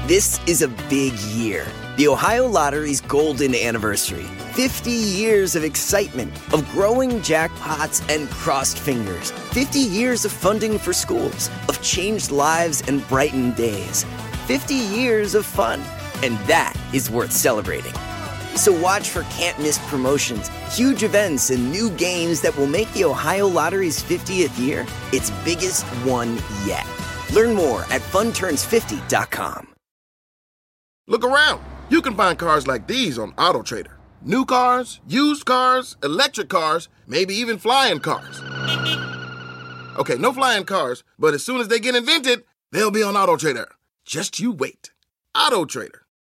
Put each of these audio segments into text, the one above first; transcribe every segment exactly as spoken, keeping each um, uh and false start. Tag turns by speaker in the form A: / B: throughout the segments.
A: This is a big year. The Ohio Lottery's golden anniversary. fifty years of excitement, of growing jackpots and crossed fingers. fifty years of funding for schools, of changed lives and brightened days. fifty years of fun. And that is worth celebrating. So watch for can't-miss promotions, huge events, and new games that will make the Ohio Lottery's fiftieth year its biggest one yet. Learn more at fun turns fifty dot com.
B: Look around. You can find cars like these on AutoTrader. New cars, used cars, electric cars, maybe even flying cars. Okay, no flying cars, but as soon as they get invented, they'll be on AutoTrader. Just you wait. AutoTrader.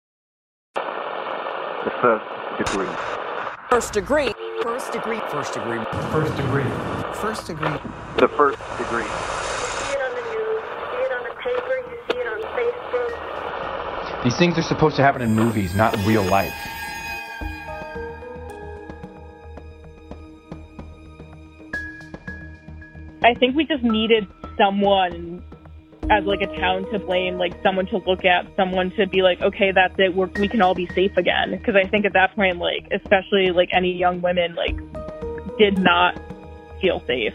C: The first degree.
D: First degree. First degree. First degree.
C: First degree.
D: First degree.
C: The first degree.
E: You see it on the news, you see it on the paper, you see it on Facebook.
F: These things are supposed to happen in movies, not in real life.
G: I think we just needed someone as like a town to blame, like someone to look at, someone to be like, okay, that's it, We're, we can all be safe again. Because I think at that point, like, especially like any young women, like, did not feel safe.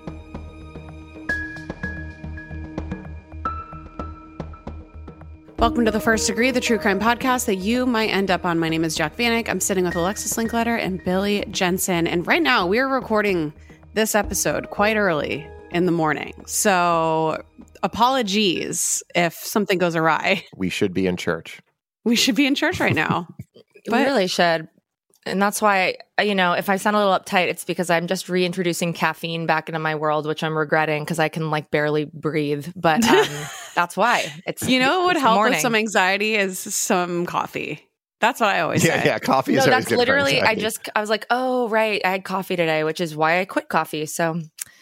H: Welcome to The First Degree, the true crime podcast that you might end up on. My name is Jack Vanek. I'm sitting with Alexis Linkletter and Billy Jensen. And right now we are recording this episode quite early in the morning. So apologies if something goes awry.
I: We should be in church.
H: We should be in church right now.
J: But, we really should. And that's why, you know, if I sound a little uptight, it's because I'm just reintroducing caffeine back into my world, which I'm regretting because I can like barely breathe. But um, that's why. It's
H: You know what would help
J: morning.
H: with some anxiety is some coffee. That's what I always
I: yeah,
H: say.
I: Yeah, coffee is
J: no,
I: always
J: that's
I: good
J: literally,
I: for
J: I
I: anxiety.
J: just, I was like, oh, right, I had coffee today, which is why I quit coffee. So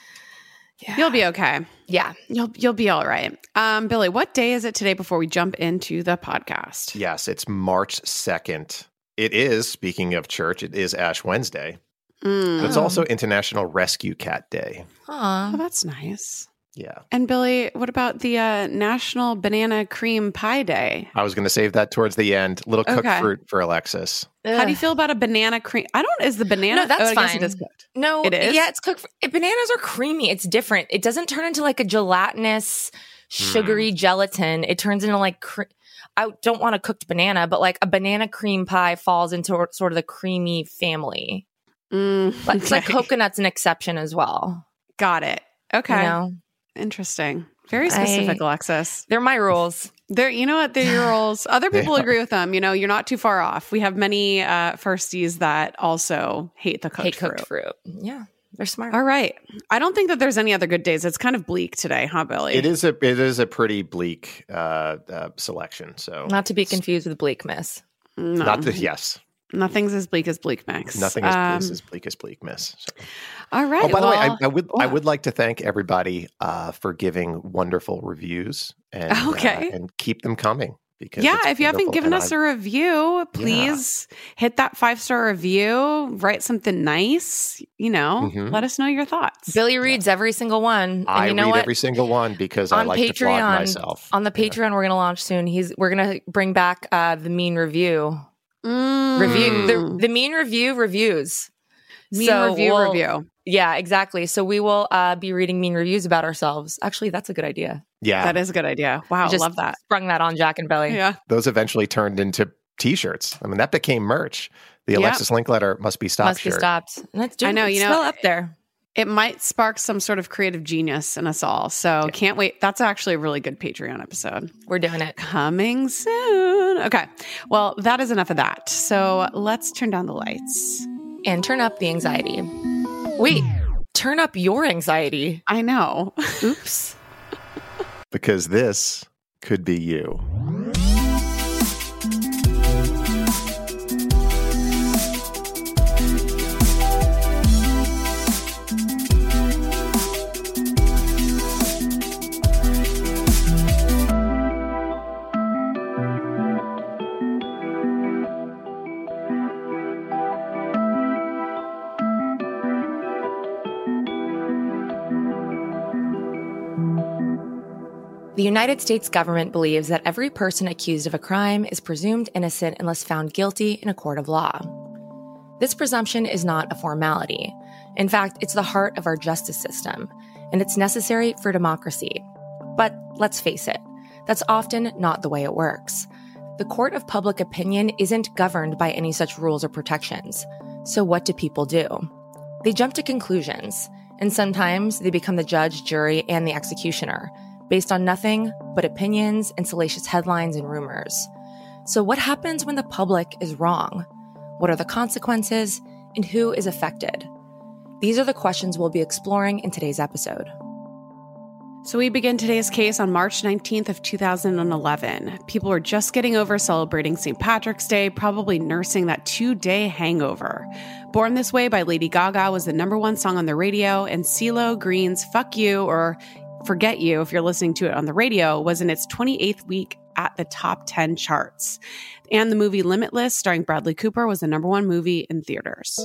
J: yeah.
H: You'll be okay.
J: Yeah.
H: You'll you'll be all right. Um, Billy, what day is it today before we jump into the podcast?
I: Yes, it's March second. It is, speaking of church, it is Ash Wednesday.
H: Mm.
I: But it's also International Rescue Cat Day.
J: Aw.
H: Oh, that's nice.
I: Yeah.
H: And Billy, what about the uh, National Banana Cream Pie Day?
I: I was going to save that towards the end. Little cooked
H: Okay.
I: fruit for Alexis.
H: How do you feel about a banana cream? I don't, is the banana?
J: No, that's
H: oh, I guess
J: fine.
H: it is cooked.
J: No,
H: It is?
J: Yeah, it's cooked. For, bananas are creamy. It's different. It doesn't turn into like a gelatinous, sugary
H: Hmm.
J: gelatin. It turns into like, cre- I don't want a cooked banana, but like a banana cream pie falls into sort of the creamy family.
H: Mm,
J: But it's like
H: okay.
J: coconut's an exception as well.
H: Got it. Okay.
J: You know?
H: Interesting. Very specific,
J: I-
H: Alexis.
J: They're my rules.
H: They're, you know what? They're your rules. Other people
I: They
H: agree with them. You know, you're not too far off. We have many uh, firsties that also hate the cooked
J: Hate cooked
H: fruit.
J: fruit. Yeah, they're smart.
H: All right. I don't think that there's any other good days. It's kind of bleak today, huh, Billy?
I: It is a it is a pretty bleak uh, uh, selection. So
J: Not to be confused with Bleak Miss.
H: No.
I: not the yes,
H: Nothing's as bleak as bleak mix.
I: nothing is,
H: Um,
I: is as bleak as bleak miss. So.
H: All right.
I: Oh, by
H: well,
I: the way, I, I would I
H: what?
I: would like to thank everybody uh, for giving wonderful reviews and
H: Okay.
I: uh, and keep them coming. Because
H: yeah,
I: it's
H: if you haven't
I: wonderful,
H: given
I: and
H: us
I: I-
H: a review, please hit that five star review, write something nice, you know,
I: Mhm.
H: let us know your thoughts.
J: Billy reads every single one. And
I: I
J: you know
I: read
J: what?
I: every single one because I
J: On
I: like to flog
J: Patreon-
I: myself.
J: On the Patreon, we're going to launch soon. He's we're going to bring back uh, the mean review.
H: Mm.
J: Review the, the mean review reviews.
H: Mean
J: So
H: review
J: we'll-
H: review.
J: Yeah, exactly. So we will uh, be reading mean reviews about ourselves. Actually, that's a good idea.
I: Yeah,
H: That is a good idea. Wow,
J: Just
H: love that.
J: Sprung that on Jack and Billy.
H: Yeah.
I: those eventually turned into T-shirts. I mean, that became merch. The
H: Yeah.
I: Alexis Linkletter must be stopped
J: Must
I: shirt.
J: be stopped. And that's
H: I know,
J: it's
H: you know-
J: still up there.
H: It might spark some sort of creative genius in us all. So can't wait. That's actually a really good Patreon episode.
J: We're doing it.
H: Coming soon. Okay. Well, that is enough of that. So let's turn down the lights.
J: And turn up the anxiety. Wait, turn up your anxiety.
H: I know.
J: Oops.
I: Because this could be you.
J: The The United States government believes that every person accused of a crime is presumed innocent unless found guilty in a court of law. This presumption is not a formality. In fact, it's the heart of our justice system, and it's necessary for democracy. But let's face it, that's often not the way it works. The court of public opinion isn't governed by any such rules or protections. So what do people do? They jump to conclusions, and sometimes they become the judge, jury, and the executioner, based on nothing but opinions and salacious headlines and rumors. So what happens when the public is wrong? What are the consequences, and who is affected? These are the questions we'll be exploring in today's episode.
H: So we begin today's case on March nineteenth of two thousand eleven. People were just getting over celebrating Saint Patrick's Day, probably nursing that two-day hangover. Born This Way by Lady Gaga was the number one song on the radio, and CeeLo Green's Fuck You, or Forget You if you're listening to it on the radio, was in its twenty-eighth week at the top ten charts. And the movie Limitless, starring Bradley Cooper, was the number one movie in theaters.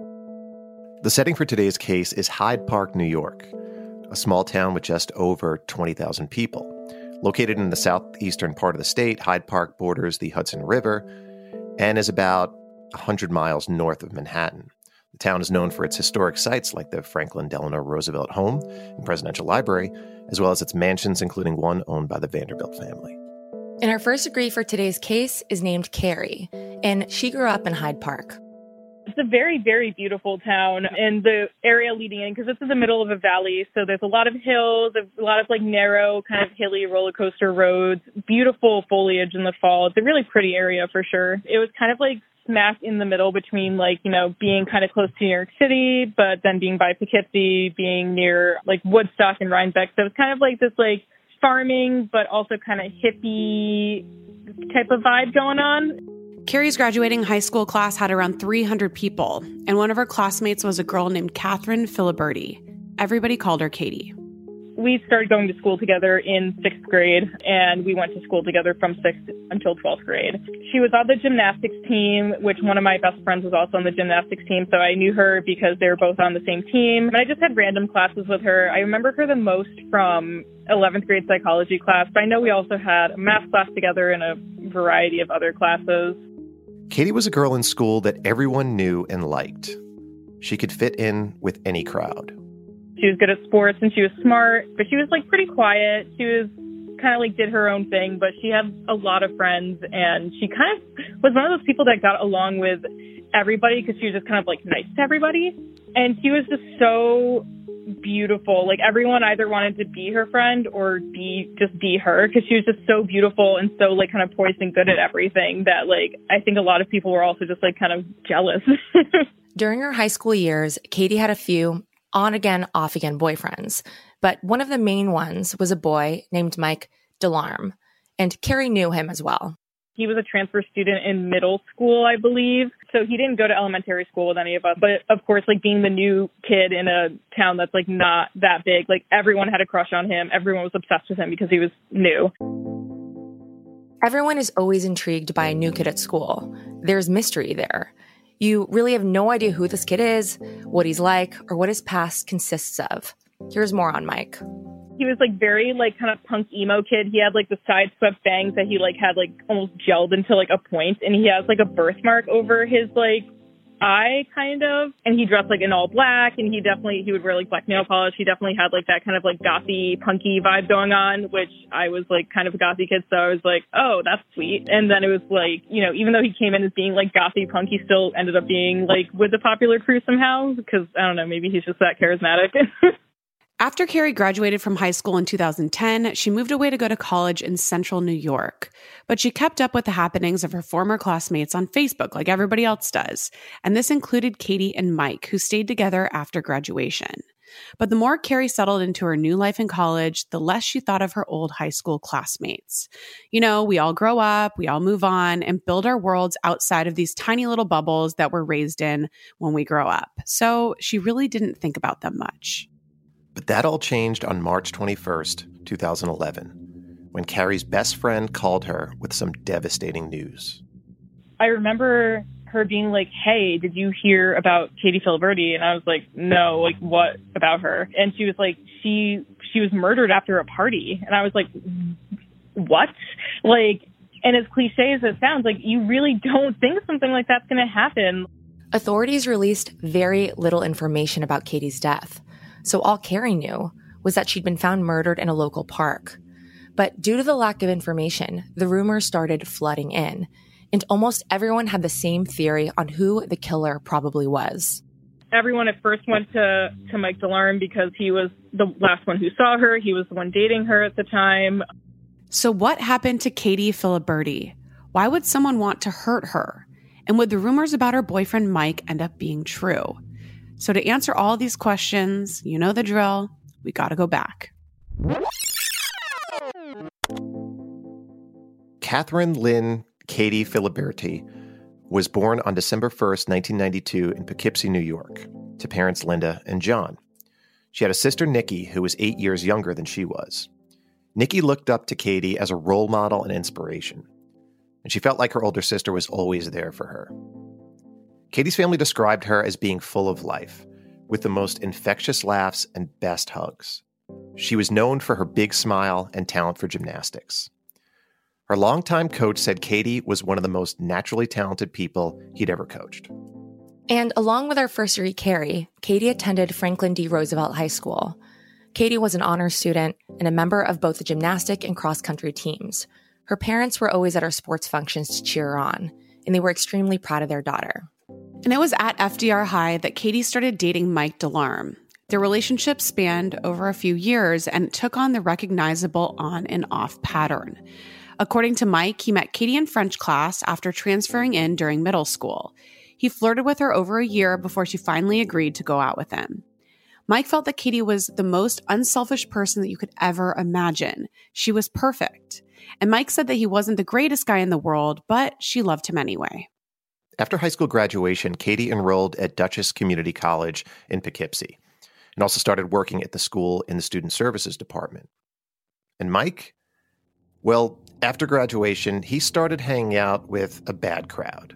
I: The setting for today's case is Hyde Park, New York, a small town with just over twenty thousand people. Located in the southeastern part of the state, Hyde Park borders the Hudson River and is about one hundred miles north of Manhattan. The town is known for its historic sites like the Franklin Delano Roosevelt Home and Presidential Library, as well as its mansions, including one owned by the Vanderbilt family.
J: And our first degree for today's case is named Carrie, and she grew up in Hyde Park.
G: It's a very, very beautiful town, and the area leading in, because it's in the middle of a valley, so there's a lot of hills, a lot of like narrow, kind of hilly roller coaster roads, beautiful foliage in the fall. It's a really pretty area for sure. It was kind of like smack in the middle between like, you know, being kind of close to New York City, but then being by Poughkeepsie, being near like Woodstock and Rhinebeck. So it's kind of like this like farming, but also kind of hippie type of vibe going on.
H: Carrie's graduating high school class had around three hundred people, and one of her classmates was a girl named Catherine Filiberti. Everybody called her Katie.
G: We started going to school together in sixth grade, and we went to school together from sixth until twelfth grade. She was on the gymnastics team, which one of my best friends was also on the gymnastics team, so I knew her because they were both on the same team. And I just had random classes with her. I remember her the most from eleventh grade psychology class, but I know we also had a math class together and a variety of other classes.
I: Katie was a girl in school that everyone knew and liked. She could fit in with any crowd.
G: She was good at sports and she was smart, but she was like pretty quiet. She was kind of like did her own thing, but she had a lot of friends, and she kind of was one of those people that got along with everybody because she was just kind of like nice to everybody. And she was just so beautiful. Like everyone either wanted to be her friend or be just be her, because she was just so beautiful and so like kind of poised and good at everything that like I think a lot of people were also just like kind of jealous.
J: During her high school years, Katie had a few on-again, off-again boyfriends, but one of the main ones was a boy named Mike Delarme, and Carrie knew him as well.
G: He was a transfer student in middle school, I believe. So he didn't go to elementary school with any of us. But of course, like being the new kid in a town that's like not that big, like everyone had a crush on him. Everyone was obsessed with him because he was new.
J: Everyone is always intrigued by a new kid at school. There's mystery there. You really have no idea who this kid is, what he's like, or what his past consists of. Here's more on Mike.
G: He was like very like kind of punk emo kid. He had like the side swept bangs that he like had like almost gelled into like a point, and he has like a birthmark over his like eye kind of, and he dressed like in all black, and he definitely he would wear like black nail polish. He definitely had like that kind of like gothy punky vibe going on, which I was like kind of a gothy kid, so I was like, oh, that's sweet. And then it was like, you know, even though he came in as being like gothy punk, he still ended up being like with the popular crew somehow, because I don't know, maybe he's just that charismatic.
H: After Carrie graduated from high school in two thousand ten, she moved away to go to college in central New York. But she kept up with the happenings of her former classmates on Facebook like everybody else does. And this included Katie and Mike, who stayed together after graduation. But the more Carrie settled into her new life in college, the less she thought of her old high school classmates. You know, we all grow up, we all move on, and build our worlds outside of these tiny little bubbles that we're raised in when we grow up. So she really didn't think about them much.
I: But that all changed on March twenty-first, twenty eleven, when Carrie's best friend called her with some devastating news.
G: I remember her being like, hey, did you hear about Katie Filiberti? And I was like, no, like what about her? And she was like, she she was murdered after a party. And I was like, what? Like, and as cliche as it sounds, like, you really don't think something like that's going to happen.
J: Authorities released very little information about Katie's death, so all Carrie knew was that she'd been found murdered in a local park. But due to the lack of information, the rumors started flooding in, and almost everyone had the same theory on who the killer probably was.
G: Everyone at first went to, to Mike DeLarme because he was the last one who saw her. He was the one dating her at the time.
H: So what happened to Katie Filiberti? Why would someone want to hurt her? And would the rumors about her boyfriend Mike end up being true? So to answer all these questions, you know the drill, we got to go back.
I: Catherine Lynn Katie Filiberti was born on December first, nineteen ninety-two in Poughkeepsie, New York, to parents Linda and John. She had a sister, Nikki, who was eight years younger than she was. Nikki looked up to Katie as a role model and inspiration, and she felt like her older sister was always there for her. Katie's family described her as being full of life, with the most infectious laughs and best hugs. She was known for her big smile and talent for gymnastics. Her longtime coach said Katie was one of the most naturally talented people he'd ever coached.
J: And along with her first degree, Carrie, Katie attended Franklin D. Roosevelt High School. Katie was an honors student and a member of both the gymnastic and cross-country teams. Her parents were always at her sports functions to cheer her on, and they were extremely proud of their daughter.
H: And it was at F D R High that Katie started dating Mike DeLarme. Their relationship spanned over a few years and took on the recognizable on and off pattern. According to Mike, he met Katie in French class after transferring in during middle school. He flirted with her over a year before she finally agreed to go out with him. Mike felt that Katie was the most unselfish person that you could ever imagine. She was perfect. And Mike said that he wasn't the greatest guy in the world, but she loved him anyway.
I: After high school graduation, Katie enrolled at Dutchess Community College in Poughkeepsie and also started working at the school in the Student Services Department. And Mike, well, after graduation, he started hanging out with a bad crowd.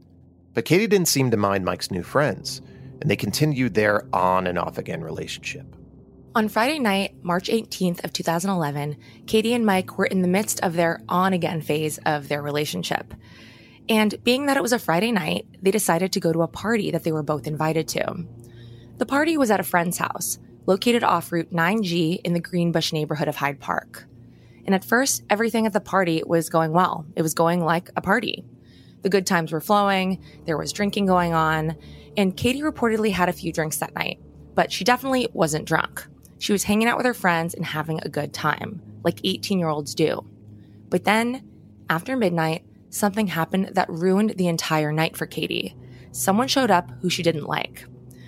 I: But Katie didn't seem to mind Mike's new friends, and they continued their on and off again relationship.
J: On Friday night, March eighteenth of two thousand eleven, Katie and Mike were in the midst of their on-again phase of their relationship. And being that it was a Friday night, they decided to go to a party that they were both invited to. The party was at a friend's house, located off Route nine G in the Greenbush neighborhood of Hyde Park. And at first, everything at the party was going well. It was going like a party. The good times were flowing, there was drinking going on, and Katie reportedly had a few drinks that night, but she definitely wasn't drunk. She was hanging out with her friends and having a good time, like eighteen-year-olds do. But then, after midnight, something happened that ruined the entire night for Katie. Someone showed up who she didn't like.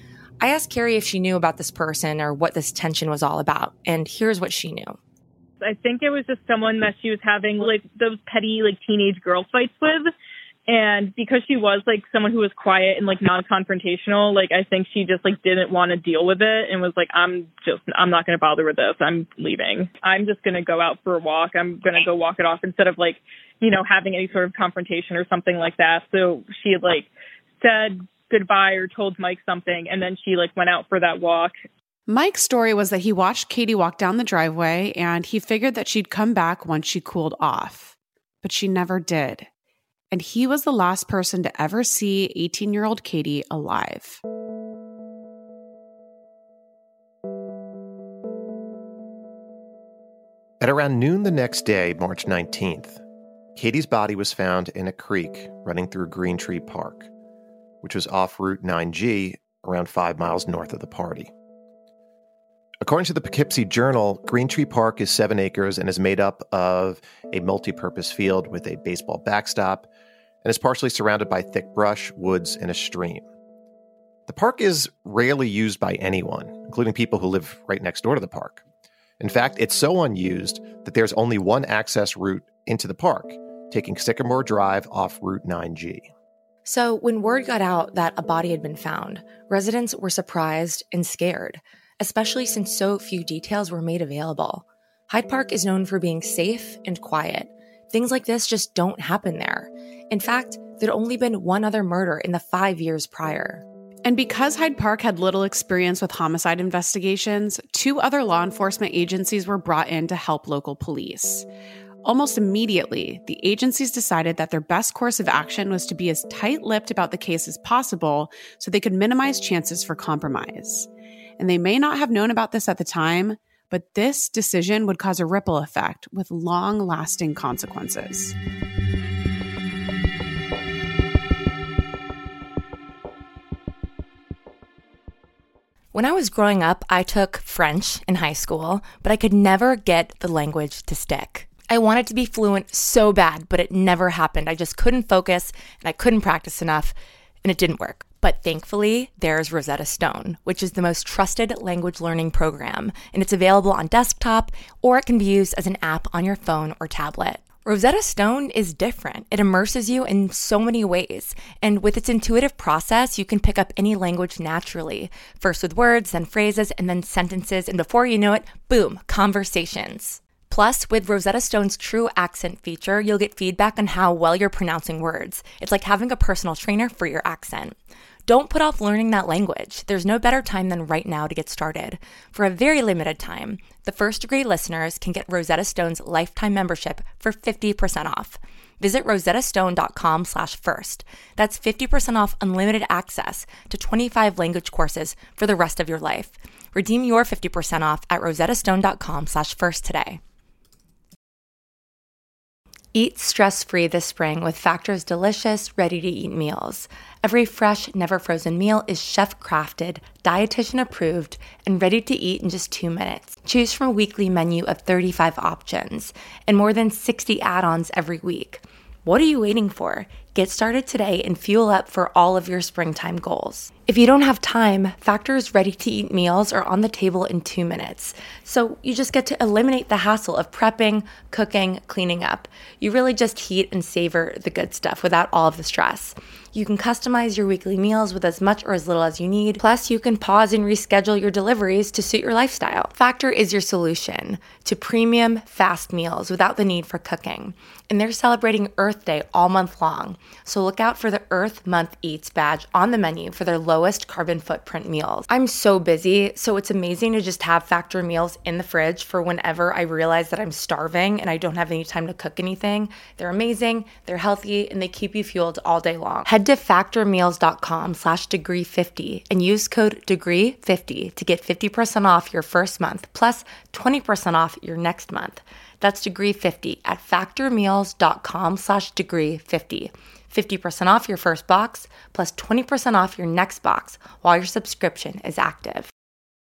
J: I asked Carrie if she knew about this person or what this tension was all about, and here's what she knew.
G: I think it was just someone that she was having like those petty like teenage girl fights with. And because she was like someone who was quiet and like non-confrontational, like I think she just like didn't want to deal with it and was like, I'm just, I'm not going to bother with this. I'm leaving. I'm just going to go out for a walk. I'm going to go walk it off instead of like, you know, having any sort of confrontation or something like that. So she like said goodbye or told Mike something. And then she like went out for that walk.
H: Mike's story was that he watched Katie walk down the driveway and he figured that she'd come back once she cooled off, but she never did. And he was the last person to ever see eighteen-year-old Katie alive.
I: At around noon the next day, March nineteenth, Katie's body was found in a creek running through Green Tree Park, which was off Route nine G, around five miles north of the party. According to the Poughkeepsie Journal, Green Tree Park is seven acres and is made up of a multi-purpose field with a baseball backstop and is partially surrounded by thick brush, woods, and a stream. The park is rarely used by anyone, including people who live right next door to the park. In fact, it's so unused that there's only one access route into the park, taking Sycamore Drive off Route nine G.
J: So when word got out that a body had been found, residents were surprised and scared, especially since so few details were made available. Hyde Park is known for being safe and quiet. Things like this just don't happen there. In fact, there'd only been one other murder in the five years prior.
H: And because Hyde Park had little experience with homicide investigations, two other law enforcement agencies were brought in to help local police. Almost immediately, the agencies decided that their best course of action was to be as tight-lipped about the case as possible so they could minimize chances for compromise. And they may not have known about this at the time, but this decision would cause a ripple effect with long-lasting consequences.
J: When I was growing up, I took French in high school, but I could never get the language to stick. I wanted to be fluent so bad, but it never happened. I just couldn't focus and I couldn't practice enough, and it didn't work. But thankfully, there's Rosetta Stone, which is the most trusted language learning program, and it's available on desktop, or it can be used as an app on your phone or tablet. Rosetta Stone is different. It immerses you in so many ways, and with its intuitive process, you can pick up any language naturally, first with words, then phrases, and then sentences, and before you know it, boom, conversations. Plus, with Rosetta Stone's True Accent feature, you'll get feedback on how well you're pronouncing words. It's like having a personal trainer for your accent. Don't put off learning that language. There's no better time than right now to get started. For a very limited time, the First Degree listeners can get Rosetta Stone's lifetime membership for fifty percent off. Visit rosettastone.com slash first. That's fifty percent off unlimited access to twenty-five language courses for the rest of your life. Redeem your fifty percent off at rosettastone.com slash first today. Eat stress-free this spring with Factor's delicious, ready-to-eat meals. Every fresh, never-frozen meal is chef-crafted, dietitian-approved, and ready to eat in just two minutes. Choose from a weekly menu of thirty-five options and more than sixty add-ons every week. What are you waiting for? Get started today and fuel up for all of your springtime goals. If you don't have time, Factor's ready-to-eat meals are on the table in two minutes. So you just get to eliminate the hassle of prepping, cooking, cleaning up. You really just heat and savor the good stuff without all of the stress. You can customize your weekly meals with as much or as little as you need. Plus, you can pause and reschedule your deliveries to suit your lifestyle. Factor is your solution to premium, fast meals without the need for cooking. And they're celebrating Earth Day all month long. So look out for the Earth Month Eats badge on the menu for their lowest carbon footprint meals. I'm so busy, so it's amazing to just have Factor meals in the fridge for whenever I realize that I'm starving and I don't have any time to cook anything. They're amazing, they're healthy, and they keep you fueled all day long. Head to factormeals.com slash degree 50 and use code degree fifty to get fifty percent off your first month plus twenty percent off your next month. That's degree fifty at factormeals.com slash degree 50. fifty percent off your first box plus twenty percent off your next box while your subscription is active.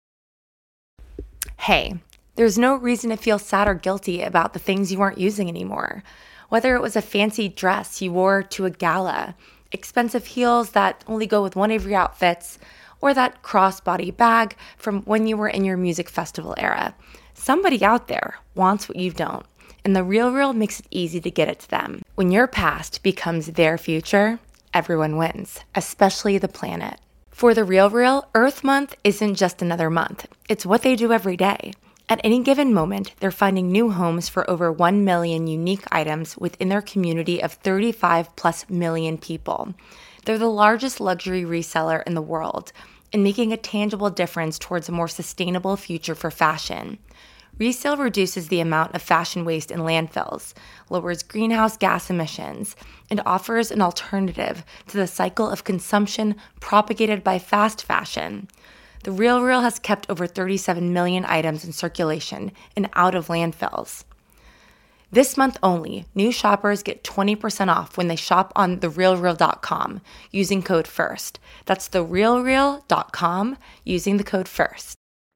J: Hey, there's no reason to feel sad or guilty about the things you aren't using anymore. Whether it was a fancy dress you wore to a gala, expensive heels that only go with one of your outfits, or that crossbody bag from when you were in your music festival era. Somebody out there wants what you don't, and The RealReal makes it easy to get it to them. When your past becomes their future, everyone wins, especially the planet. For The RealReal, Earth Month isn't just another month. It's what they do every day. At any given moment, they're finding new homes for over one million unique items within their community of thirty-five plus million people. They're the largest luxury reseller in the world and making a tangible difference towards a more sustainable future for fashion. Resale reduces the amount of fashion waste in landfills, lowers greenhouse gas emissions, and offers an alternative to the cycle of consumption propagated by fast fashion. The RealReal has kept over thirty-seven million items in circulation and out of landfills. This month only, new shoppers get twenty percent off when they shop on the real real dot com using code FIRST. That's the real real dot com using the code FIRST.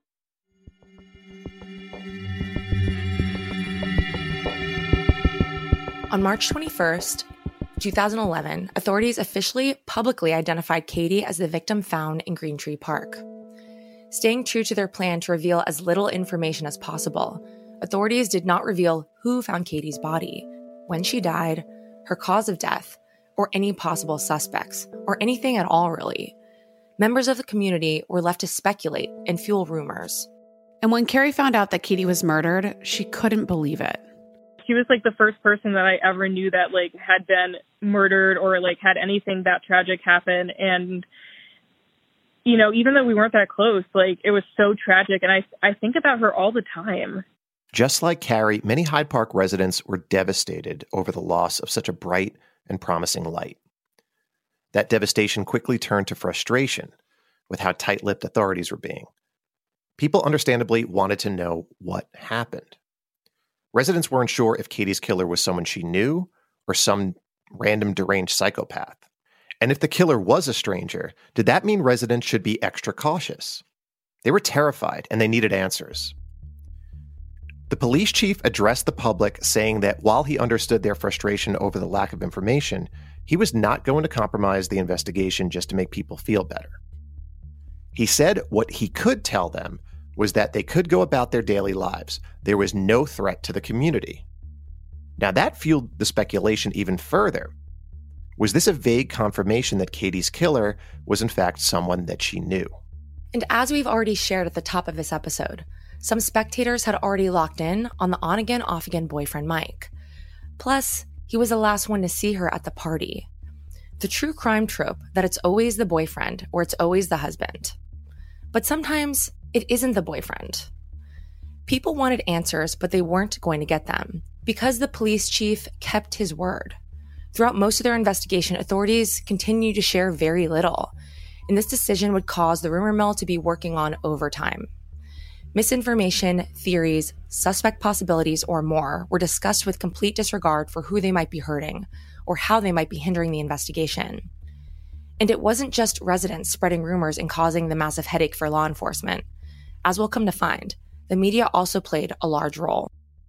J: On March twenty-first, two thousand eleven, authorities officially publicly identified Katie as the victim found in Green Tree Park. Staying true to their plan to reveal as little information as possible, authorities did not reveal who found Katie's body, when she died, her cause of death, or any possible suspects, or anything at all, really. Members of the community were left to speculate and fuel rumors.
H: And when Carrie found out that Katie was murdered, she couldn't believe it.
G: She was like the first person that I ever knew that like had been murdered or like had anything that tragic happen. And, you know, even though we weren't that close, like it was so tragic. And I, I think about her all the time.
I: Just like Carrie, many Hyde Park residents were devastated over the loss of such a bright and promising light. That devastation quickly turned to frustration with how tight-lipped authorities were being. People understandably wanted to know what happened. Residents weren't sure if Katie's killer was someone she knew or some random deranged psychopath. And if the killer was a stranger, did that mean residents should be extra cautious? They were terrified and they needed answers. The police chief addressed the public, saying that while he understood their frustration over the lack of information, he was not going to compromise the investigation just to make people feel better. He said what he could tell them was that they could go about their daily lives. There was no threat to the community. Now that fueled the speculation even further. Was this a vague confirmation that Katie's killer was in fact someone that she knew?
J: And as we've already shared at the top of this episode, some spectators had already locked in on the on-again, off-again boyfriend Mike. Plus, he was the last one to see her at the party. The true crime trope that it's always the boyfriend or it's always the husband. But sometimes it isn't the boyfriend. People wanted answers, but they weren't going to get them because the police chief kept his word. Throughout most of their investigation, authorities continued to share very little, and this decision would cause the rumor mill to be working on overtime. Misinformation, theories, suspect possibilities, or more were discussed with complete disregard for who they might be hurting or how they might be hindering the investigation. And it wasn't just residents spreading rumors and causing the massive headache for law enforcement. As we'll come to find, the media also played a large role.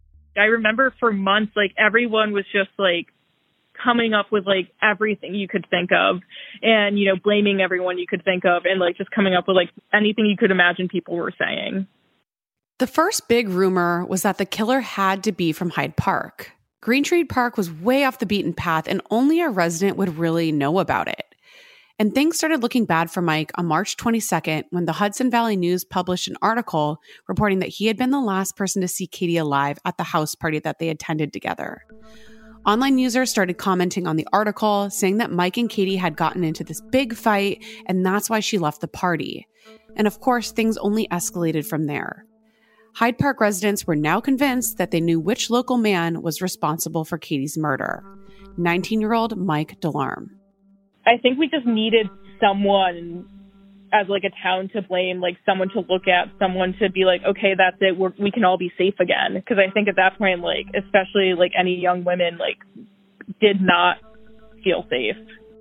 G: I remember for months, like, everyone was just, like, coming up with, like, everything you could think of and, you know, blaming everyone you could think of and, like, just coming up with, like, anything you could imagine people were saying.
H: The first big rumor was that the killer had to be from Hyde Park. Green Tree Park was way off the beaten path and only a resident would really know about it. And things started looking bad for Mike on March twenty-second when the Hudson Valley News published an article reporting that he had been the last person to see Katie alive at the house party that they attended together. Online users started commenting on the article, saying that Mike and Katie had gotten into this big fight and that's why she left the party. And of course, things only escalated from there. Hyde Park residents were now convinced that they knew which local man was responsible for Katie's murder, nineteen-year-old Mike DeLarme.
G: I think we just needed someone as, like, a town to blame, like, someone to look at, someone to be like, okay, that's it, We're, we can all be safe again. Because I think at that point, like, especially, like, any young women, like, did not feel safe.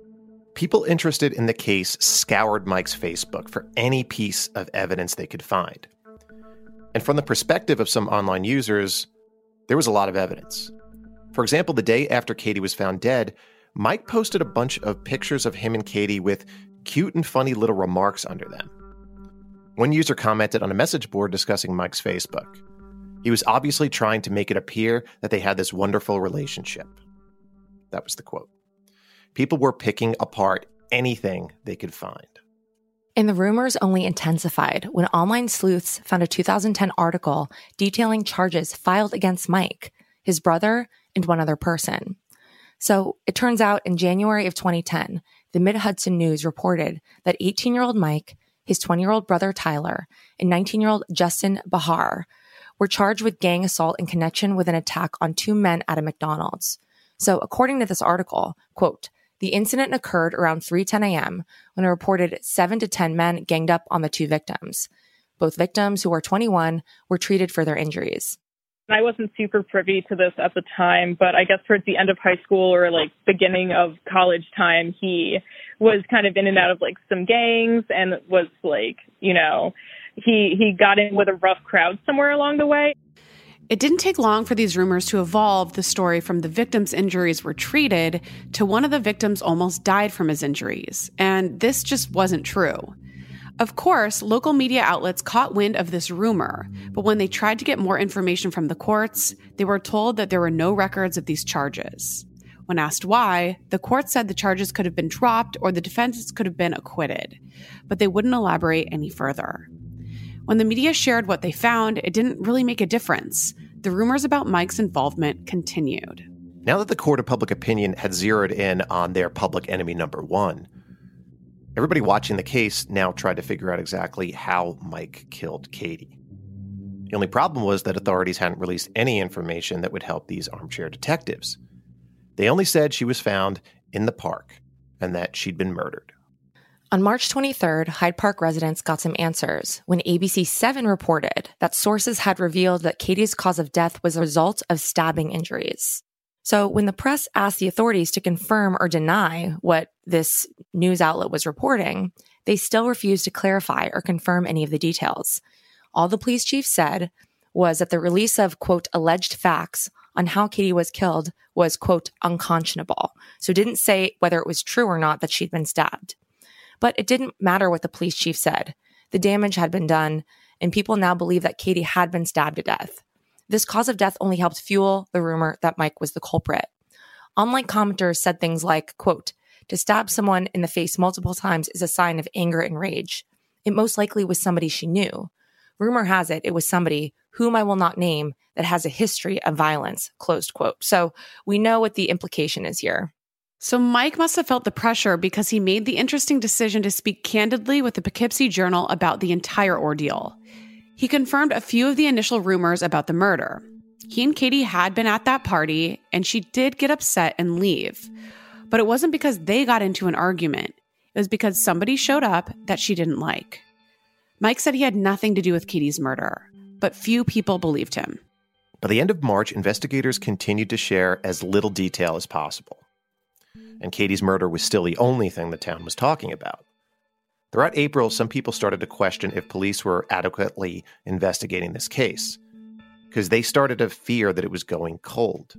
I: People interested in the case scoured Mike's Facebook for any piece of evidence they could find. And from the perspective of some online users, there was a lot of evidence. For example, the day after Katie was found dead, Mike posted a bunch of pictures of him and Katie with cute and funny little remarks under them. One user commented on a message board discussing Mike's Facebook. He was obviously trying to make it appear that they had this wonderful relationship. That was the quote. People were picking apart anything they could find.
J: And the rumors only intensified when online sleuths found a two thousand ten article detailing charges filed against Mike, his brother, and one other person. So it turns out in January of twenty ten, the Mid-Hudson News reported that eighteen-year-old Mike, his twenty-year-old brother Tyler, and nineteen-year-old Justin Bahar were charged with gang assault in connection with an attack on two men at a McDonald's. So according to this article, quote, the incident occurred around three ten a.m. when a reported seven to ten men ganged up on the two victims. Both victims, who were twenty-one, were treated for their injuries.
G: I wasn't super privy to this at the time, but I guess towards the end of high school or like beginning of college time, he was kind of in and out of like some gangs and was like, you know, he he got in with a rough crowd somewhere along the way.
H: It didn't take long for these rumors to evolve the story from the victim's injuries were treated to one of the victims almost died from his injuries. And this just wasn't true. Of course, local media outlets caught wind of this rumor, but when they tried to get more information from the courts, they were told that there were no records of these charges. When asked why, the court said the charges could have been dropped or the defendants could have been acquitted, but they wouldn't elaborate any further. When the media shared what they found, it didn't really make a difference. The rumors about Mike's involvement continued.
I: Now that the court of public opinion had zeroed in on their public enemy number one, everybody watching the case now tried to figure out exactly how Mike killed Katie. The only problem was that authorities hadn't released any information that would help these armchair detectives. They only said she was found in the park and that she'd been murdered.
J: On March twenty-third, Hyde Park residents got some answers when A B C seven reported that sources had revealed that Katie's cause of death was a result of stabbing injuries. So when the press asked the authorities to confirm or deny what this news outlet was reporting, they still refused to clarify or confirm any of the details. All the police chief said was that the release of, quote, alleged facts on how Katie was killed was, quote, unconscionable. So it didn't say whether it was true or not that she'd been stabbed. But it didn't matter what the police chief said. The damage had been done, and people now believe that Katie had been stabbed to death. This cause of death only helped fuel the rumor that Mike was the culprit. Online commenters said things like, quote, to stab someone in the face multiple times is a sign of anger and rage. It most likely was somebody she knew. Rumor has it it was somebody, whom I will not name, that has a history of violence, closed quote. So we know what the implication is here.
H: So Mike must have felt the pressure because he made the interesting decision to speak candidly with the Poughkeepsie Journal about the entire ordeal. He confirmed a few of the initial rumors about the murder. He and Katie had been at that party, and she did get upset and leave. But it wasn't because they got into an argument. It was because somebody showed up that she didn't like. Mike said he had nothing to do with Katie's murder, but few people believed him.
I: By the end of March, investigators continued to share as little detail as possible. And Katie's murder was still the only thing the town was talking about. Throughout April, some people started to question if police were adequately investigating this case, because they started to fear that it was going cold.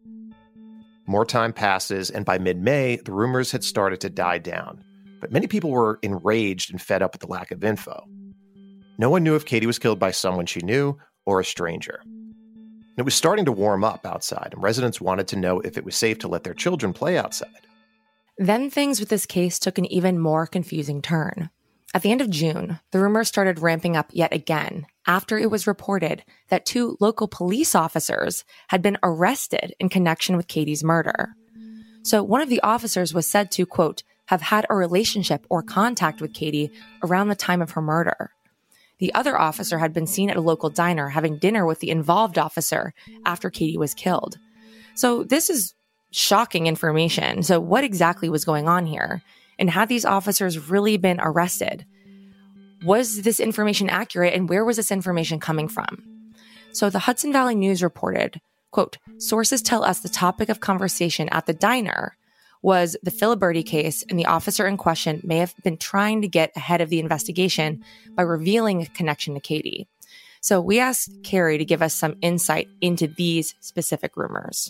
I: More time passes, and by mid-May, the rumors had started to die down. But many people were enraged and fed up with the lack of info. No one knew if Katie was killed by someone she knew or a stranger. And it was starting to warm up outside, and residents wanted to know if it was safe to let their children play outside.
J: Then things with this case took an even more confusing turn. At the end of June, the rumors started ramping up yet again after it was reported that two local police officers had been arrested in connection with Katie's murder. So one of the officers was said to, quote, have had a relationship or contact with Katie around the time of her murder. The other officer had been seen at a local diner having dinner with the involved officer after Katie was killed. So this is shocking information. So what exactly was going on here? And had these officers really been arrested? Was this information accurate, and where was this information coming from? So the Hudson Valley News reported, quote, sources tell us the topic of conversation at the diner was the Filiberti case, and the officer in question may have been trying to get ahead of the investigation by revealing a connection to Katie. So we asked Carrie to give us some insight into these specific rumors.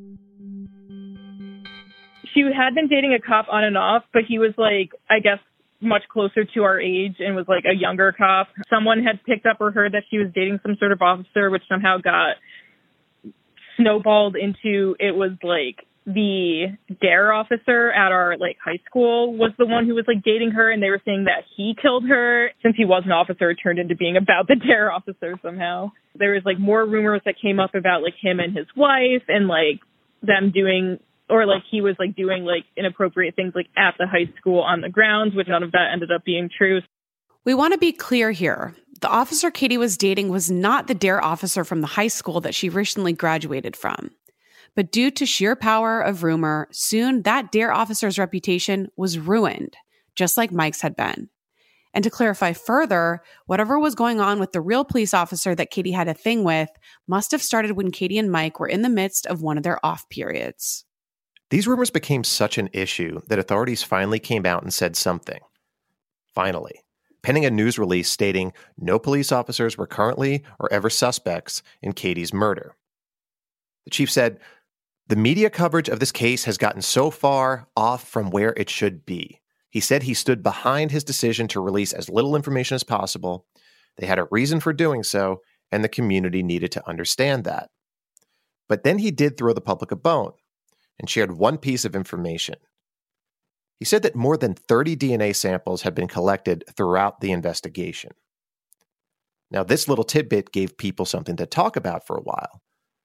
G: She had been dating a cop on and off, but he was like, I guess, much closer to our age and was like a younger cop. Someone had picked up or heard that she was dating some sort of officer, which somehow got snowballed into it was like the dare officer at our like high school was the one who was like dating her, and they were saying that he killed her. Since he was an officer, it turned into being about the dare officer somehow. There was like more rumors that came up about like him and his wife and like them doing or like he was like doing like inappropriate things like at the high school on the grounds, which none of that ended up being true.
H: We want to be clear here. The officer Katie was dating was not the dare officer from the high school that she recently graduated from. But due to sheer power of rumor, soon that dare officer's reputation was ruined, just like Mike's had been. And to clarify further, whatever was going on with the real police officer that Katie had a thing with must have started when Katie and Mike were in the midst of one of their off periods.
I: These rumors became such an issue that authorities finally came out and said something. Finally, penning a news release stating no police officers were currently or ever suspects in Katie's murder. The chief said, the media coverage of this case has gotten so far off from where it should be. He said he stood behind his decision to release as little information as possible. They had a reason for doing so, and the community needed to understand that. But then he did throw the public a bone and shared one piece of information. He said that more than thirty D N A samples had been collected throughout the investigation. Now, this little tidbit gave people something to talk about for a while.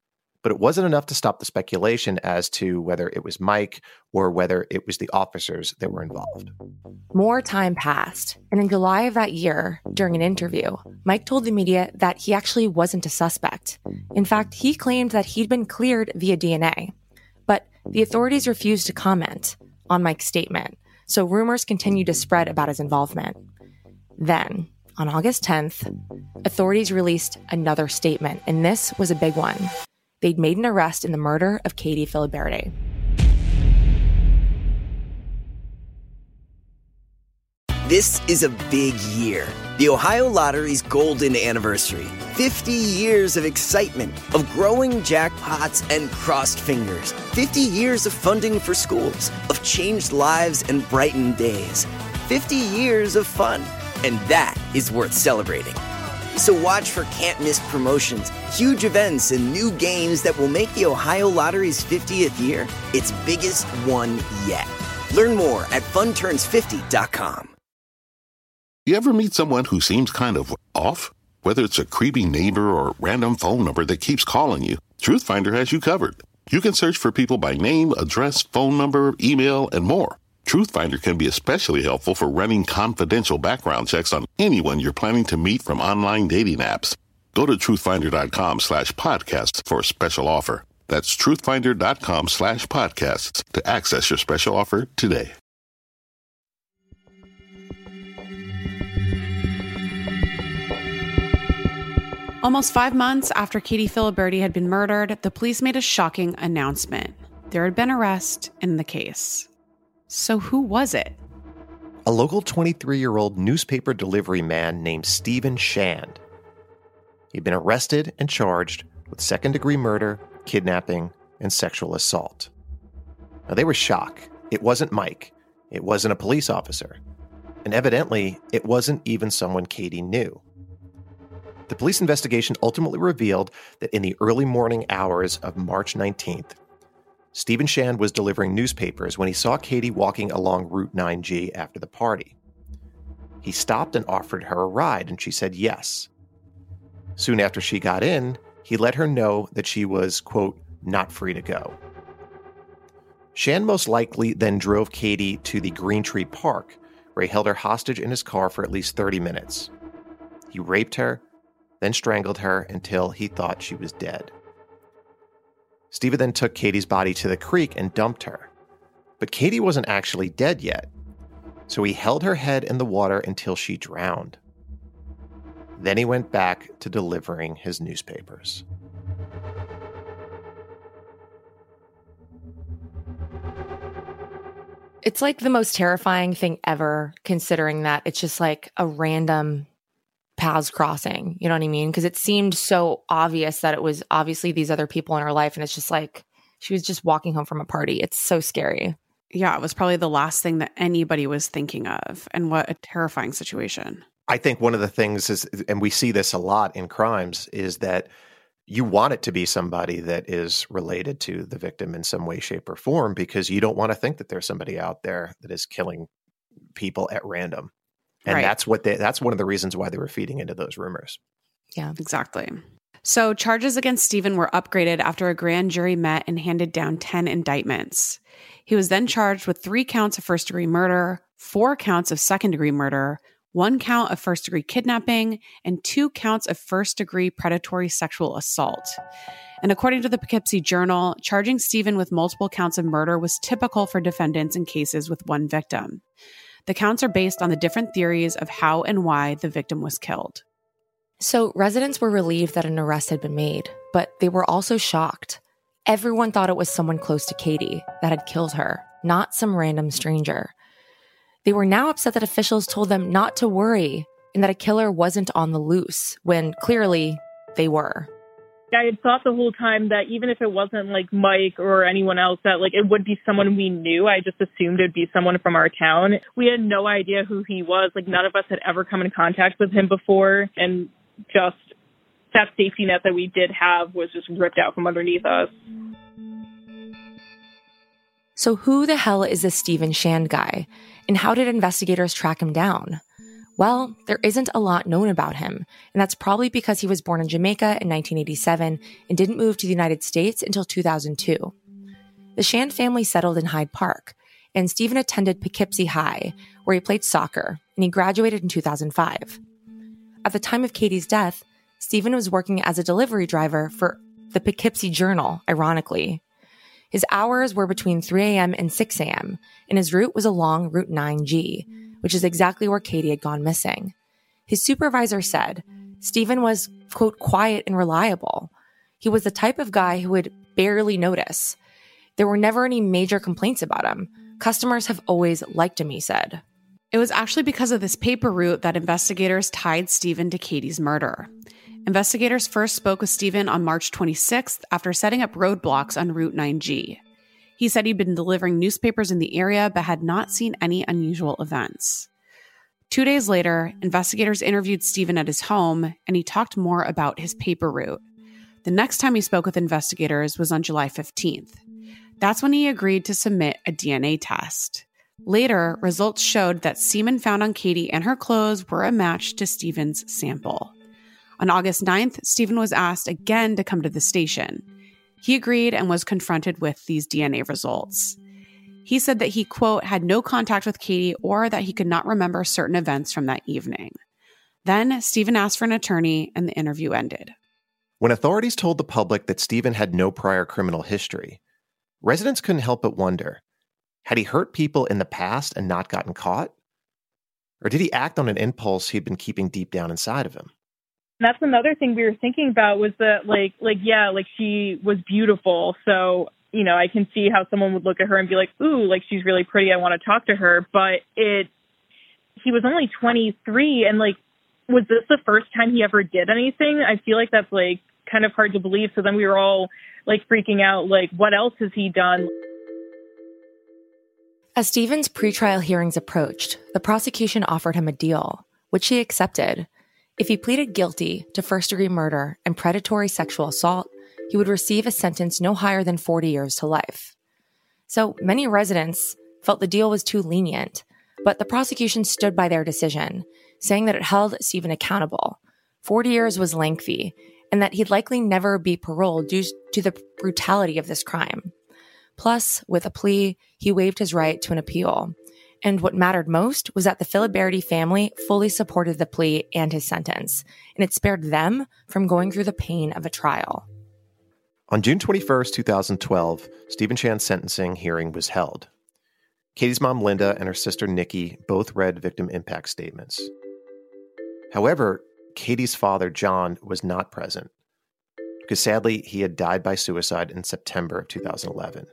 I: But it wasn't enough to stop the speculation as to whether it was Mike or whether it was the officers that were involved.
J: More time passed, and in July of that year, during an interview, Mike told the media that he actually wasn't a suspect. In fact, he claimed that he'd been cleared via D N A. But the authorities refused to comment on Mike's statement, so rumors continued to spread about his involvement. Then, on August tenth, authorities released another statement, and this was a big one. They'd made an arrest in the murder of Katie Filiberti.
A: This is a big year. The Ohio Lottery's golden anniversary. fifty years of excitement, of growing jackpots and crossed fingers. fifty years of funding for schools, of changed lives and brightened days. fifty years of fun. And that is worth celebrating. So watch for can't-miss promotions, huge events, and new games that will make the Ohio Lottery's fiftieth year its biggest one yet. Learn more at fun turns fifty dot com.
K: You ever meet someone who seems kind of off? Whether it's a creepy neighbor or random phone number that keeps calling you, Truthfinder has you covered. You can search for people by name, address, phone number, email, and more. Truthfinder can be especially helpful for running confidential background checks on anyone you're planning to meet from online dating apps. Go to truthfinder.com slash podcasts for a special offer. That's truthfinder.com slash podcasts to access your special offer today.
H: Almost five months after Katie Filiberti had been murdered, the police made a shocking announcement. There had been an arrest in the case. So who was it?
I: A local twenty-three-year-old newspaper delivery man named Stephen Shand. He'd been arrested and charged with second-degree murder, kidnapping, and sexual assault. Now, they were shocked. It wasn't Mike. It wasn't a police officer. And evidently, it wasn't even someone Katie knew. The police investigation ultimately revealed that in the early morning hours of March nineteenth, Stephen Shand was delivering newspapers when he saw Katie walking along Route nine G after the party. He stopped and offered her a ride, and she said yes. Soon after she got in, he let her know that she was, quote, not free to go. Shand most likely then drove Katie to the Green Tree Park, where he held her hostage in his car for at least thirty minutes. He raped her, then strangled her until he thought she was dead. Stephen then took Katie's body to the creek and dumped her. But Katie wasn't actually dead yet, so he held her head in the water until she drowned. Then he went back to delivering his newspapers.
J: It's like the most terrifying thing ever, considering that it's just like a random paths crossing, you know what I mean? Because it seemed so obvious that it was obviously these other people in her life, and it's just like she was just walking home from a party. It's so scary.
H: Yeah, it was probably the last thing that anybody was thinking of, and what a terrifying situation.
I: I think one of the things is, and we see this a lot in crimes, is that you want it to be somebody that is related to the victim in some way, shape, or form, because you don't want to think that there's somebody out there that is killing people at random. And right. that's what they, that's one of the reasons why they were feeding into those rumors.
H: Yeah, exactly. So charges against Stephen were upgraded after a grand jury met and handed down ten indictments. He was then charged with three counts of first-degree murder, four counts of second-degree murder, one count of first-degree kidnapping, and two counts of first-degree predatory sexual assault. And according to the Poughkeepsie Journal, charging Stephen with multiple counts of murder was typical for defendants in cases with one victim. The counts are based on the different theories of how and why the victim was killed.
J: So residents were relieved that an arrest had been made, but they were also shocked. Everyone thought it was someone close to Katie that had killed her, not some random stranger. They were now upset that officials told them not to worry and that a killer wasn't on the loose, when clearly they were.
G: I had thought the whole time that even if it wasn't like Mike or anyone else, that like it would be someone we knew. I just assumed it'd be someone from our town. We had no idea who he was. Like none of us had ever come in contact with him before. And just that safety net that we did have was just ripped out from underneath us.
J: So who the hell is this Stephen Shand guy? And how did investigators track him down? Well, there isn't a lot known about him, and that's probably because he was born in Jamaica in nineteen eighty-seven and didn't move to the United States until two thousand two. The Shand family settled in Hyde Park, and Stephen attended Poughkeepsie High, where he played soccer, and he graduated in two thousand five. At the time of Katie's death, Stephen was working as a delivery driver for the Poughkeepsie Journal, ironically. His hours were between three a.m. and six a.m., and his route was along Route nine G, which is exactly where Katie had gone missing. His supervisor said Stephen was, quote, quiet and reliable. He was the type of guy who would barely notice. There were never any major complaints about him. Customers have always liked him, he said.
H: It was actually because of this paper route that investigators tied Stephen to Katie's murder. Investigators first spoke with Stephen on March twenty-sixth after setting up roadblocks on Route nine G. He said he'd been delivering newspapers in the area but had not seen any unusual events. Two days later, investigators interviewed Stephen at his home, and he talked more about his paper route. The next time he spoke with investigators was on July fifteenth. That's when he agreed to submit a D N A test. Later, results showed that semen found on Katie and her clothes were a match to Stephen's sample. On August ninth, Stephen was asked again to come to the station. He agreed and was confronted with these D N A results. He said that he, quote, had no contact with Katie or that he could not remember certain events from that evening. Then Stephen asked for an attorney and the interview ended.
I: When authorities told the public that Stephen had no prior criminal history, residents couldn't help but wonder, had he hurt people in the past and not gotten caught? Or did he act on an impulse he'd been keeping deep down inside of him?
G: That's another thing we were thinking about was that, like, like yeah, like she was beautiful. So, you know, I can see how someone would look at her and be like, ooh, like she's really pretty. I want to talk to her. But it, he was only twenty-three. And like, was this the first time he ever did anything? I feel like that's like kind of hard to believe. So then we were all like freaking out, like, what else has he done?
J: As Stephen's pretrial hearings approached, the prosecution offered him a deal, which he accepted. If he pleaded guilty to first-degree murder and predatory sexual assault, he would receive a sentence no higher than forty years to life. So many residents felt the deal was too lenient, but the prosecution stood by their decision, saying that it held Stephen accountable. forty years was lengthy, and that he'd likely never be paroled due to the brutality of this crime. Plus, with a plea, he waived his right to an appeal. And what mattered most was that the Filiberti family fully supported the plea and his sentence, and it spared them from going through the pain of a trial.
I: On June twenty-first, twenty twelve, Stephen Shand's sentencing hearing was held. Katie's mom, Linda, and her sister, Nikki, both read victim impact statements. However, Katie's father, John, was not present, because sadly, he had died by suicide in September of two thousand eleven.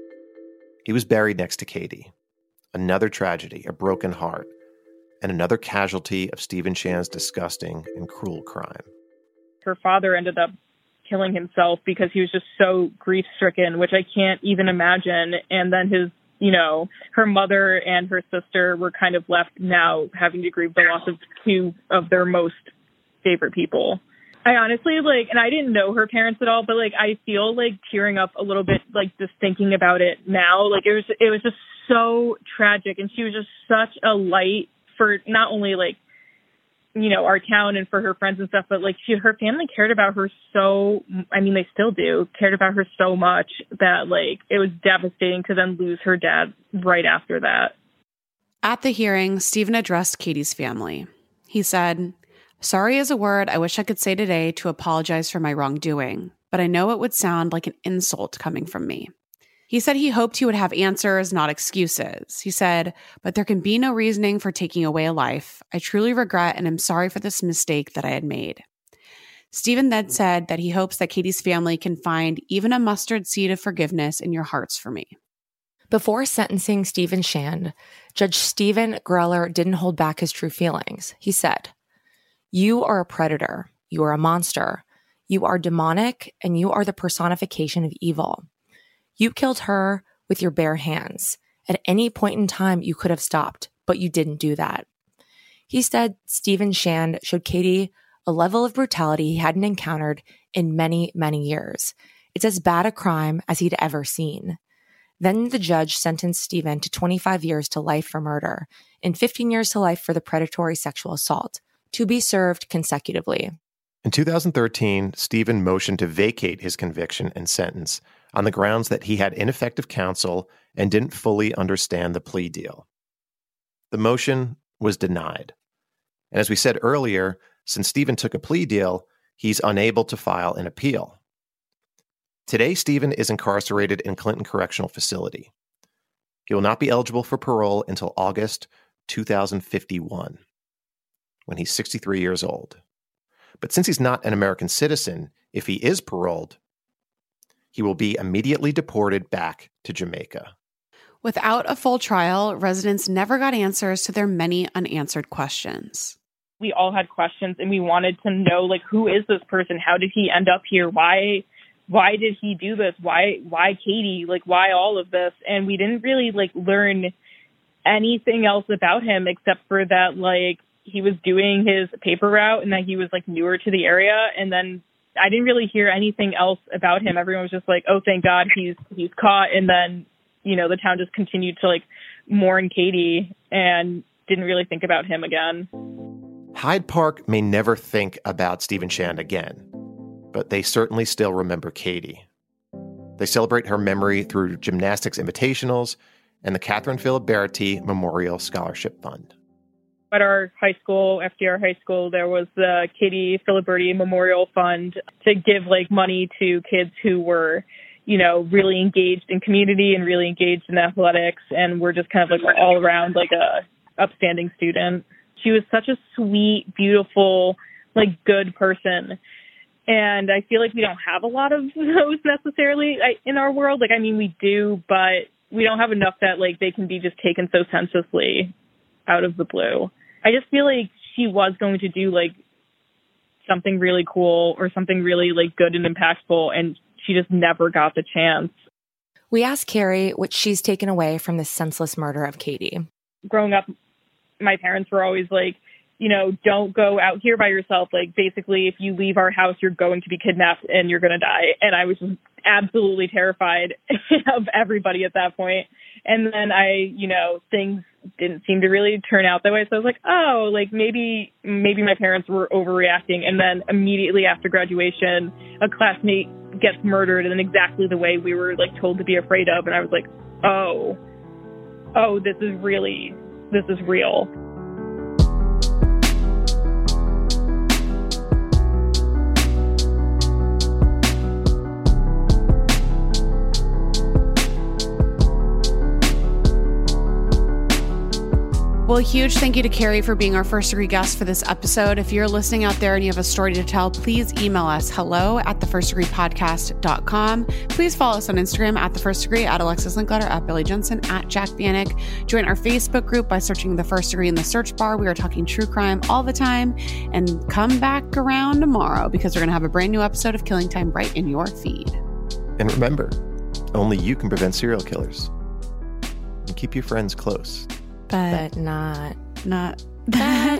I: He was buried next to Katie. Another tragedy, a broken heart, and another casualty of Stephen Shand's disgusting and cruel crime.
G: Her father ended up killing himself because he was just so grief-stricken, which I can't even imagine. And then his, you know, her mother and her sister were kind of left now having to grieve the loss of two of their most favorite people. I honestly, like, and I didn't know her parents at all, but, like, I feel, like, tearing up a little bit, like, just thinking about it now. Like, it was, it was just so tragic, and she was just such a light for not only, like, you know, our town and for her friends and stuff, but, like, she, her family cared about her so, I mean, they still do, cared about her so much that, like, it was devastating to then lose her dad right after that.
H: At the hearing, Stephen addressed Katie's family. He said, "Sorry is a word I wish I could say today to apologize for my wrongdoing, but I know it would sound like an insult coming from me." He said he hoped he would have answers, not excuses. He said, "But there can be no reasoning for taking away a life. I truly regret and am sorry for this mistake that I had made." Stephen then said that he hopes that Katie's family can find even a mustard seed of forgiveness in your hearts for me.
J: Before sentencing Stephen Shand, Judge Stephen Greller didn't hold back his true feelings. He said, "You are a predator. You are a monster. You are demonic, and you are the personification of evil. You killed her with your bare hands. At any point in time, you could have stopped, but you didn't do that." He said Stephen Shand showed Katie a level of brutality he hadn't encountered in many, many years. It's as bad a crime as he'd ever seen. Then the judge sentenced Stephen to twenty-five years to life for murder and fifteen years to life for the predatory sexual assault, to be served consecutively.
I: In two thousand thirteen, Stephen motioned to vacate his conviction and sentence on the grounds that he had ineffective counsel and didn't fully understand the plea deal. The motion was denied. And as we said earlier, since Stephen took a plea deal, he's unable to file an appeal. Today, Stephen is incarcerated in Clinton Correctional Facility. He will not be eligible for parole until August two thousand fifty-one, when he's sixty-three years old. But since he's not an American citizen, if he is paroled, he will be immediately deported back to Jamaica.
H: Without a full trial, residents never got answers to their many unanswered questions.
G: We all had questions, and we wanted to know, like, who is this person? How did he end up here? Why why did he do this? Why why Katie? Like, why all of this? And we didn't really, like, learn anything else about him except for that, like, he was doing his paper route and that he was, like, newer to the area. And then I didn't really hear anything else about him. Everyone was just like, oh, thank God he's he's caught. And then, you know, the town just continued to, like, mourn Katie and didn't really think about him again.
I: Hyde Park may never think about Stephen Shand again, but they certainly still remember Katie. They celebrate her memory through gymnastics invitationals and the Catherine Filiberti Memorial Scholarship Fund.
G: At our high school, F D R High School, there was the Katie Filiberti Memorial Fund to give, like, money to kids who were, you know, really engaged in community and really engaged in athletics, and were just kind of, like, all around, like, a upstanding student. She was such a sweet, beautiful, like, good person. And I feel like we don't have a lot of those necessarily in our world. Like, I mean, we do, but we don't have enough that, like, they can be just taken so senselessly out of the blue. I just feel like she was going to do, like, something really cool or something really, like, good and impactful, and she just never got the chance.
J: We asked Carrie what she's taken away from the senseless murder of Katie.
G: Growing up, my parents were always like, you know, don't go out here by yourself. Like, basically, if you leave our house, you're going to be kidnapped and you're going to die. And I was just absolutely terrified of everybody at that point. And then I, you know, things didn't seem to really turn out that way. So I was like, oh, like maybe, maybe my parents were overreacting. And then immediately after graduation, a classmate gets murdered in exactly the way we were, like, told to be afraid of. And I was like, oh, oh, this is really, this is real.
H: Well, a huge thank you to Carrie for being our first degree guest for this episode. If you're listening out there and you have a story to tell, please email us hello at the first degree podcast dot com. Please follow us on Instagram at the first degree, at Alexis Linkletter, at Billy Jensen, at Jack Vanek. Join our Facebook group by searching the first degree in the search bar. We are talking true crime all the time. And come back around tomorrow because we're going to have a brand new episode of Killing Time right in your feed.
I: And remember, only you can prevent serial killers. And keep your friends close.
J: But, but not,
H: not
J: that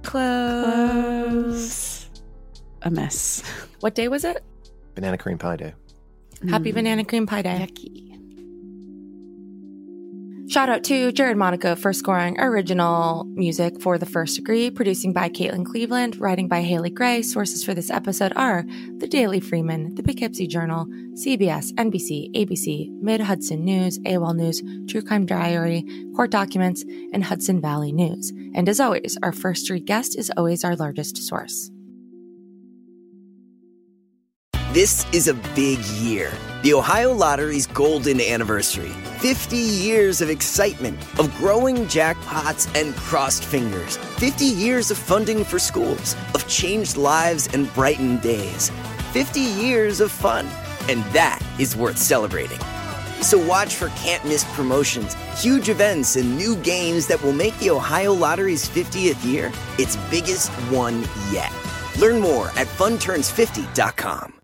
H: close. A mess.
J: What day was it?
I: Banana cream pie day.
J: Happy mm. Banana cream pie day.
H: Yucky.
J: Shout out to Jared Monaco for scoring original music for The First Degree, producing by Caitlin Cleveland, writing by Haley Gray. Sources for this episode are The Daily Freeman, The Poughkeepsie Journal, C B S, N B C, A B C, Mid-Hudson News, A W O L News, True Crime Diary, Court Documents, and Hudson Valley News. And as always, our First Degree guest is always our largest source.
A: This is a big year. The Ohio Lottery's golden anniversary. fifty years of excitement, of growing jackpots and crossed fingers. fifty years of funding for schools, of changed lives and brightened days. fifty years of fun. And that is worth celebrating. So watch for can't-miss promotions, huge events, and new games that will make the Ohio Lottery's fiftieth year its biggest one yet. Learn more at fun turns fifty dot com.